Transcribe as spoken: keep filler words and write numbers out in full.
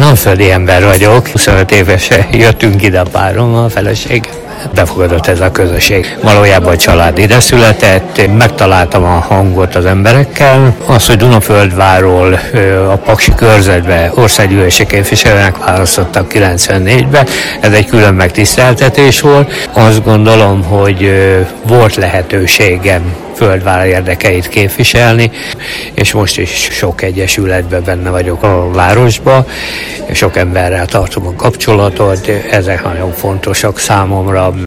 alföldi ember vagyok, huszonöt évesen jöttünk ide a párommal, a feleség. Befogadott ez a közösség. Valójában a család ide született, megtaláltam a hangot az emberekkel. Az, hogy Dunaföldvárról a Paksi körzetbe országgyűlési képviselőnek választottak kilencvennégyben, ez egy külön megtiszteltetés volt. Azt gondolom, hogy volt lehetőségem Földvár érdekeit képviselni, és most is sok egyesületben benne vagyok a városban, sok emberrel tartom a kapcsolatot, ezek nagyon fontosak számomra.